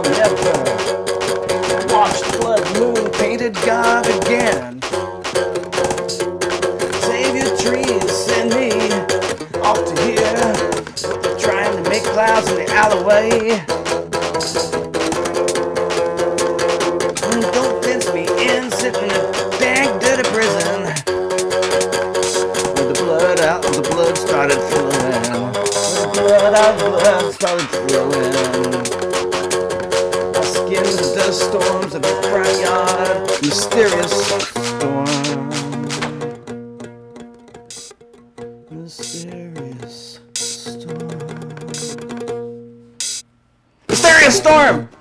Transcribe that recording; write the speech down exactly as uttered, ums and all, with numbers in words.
I'll never watch the blood moon painted God again. Save your trees, send me off to here, trying to make clouds in the alleyway. Don't fence me in, sitting in a dang dirty prison. With the blood out, the blood started flowing. With the blood out, the blood started flowing. I skimmed the dust storms of the front yard, mysterious storm. Mysterious storm. Mysterious storm!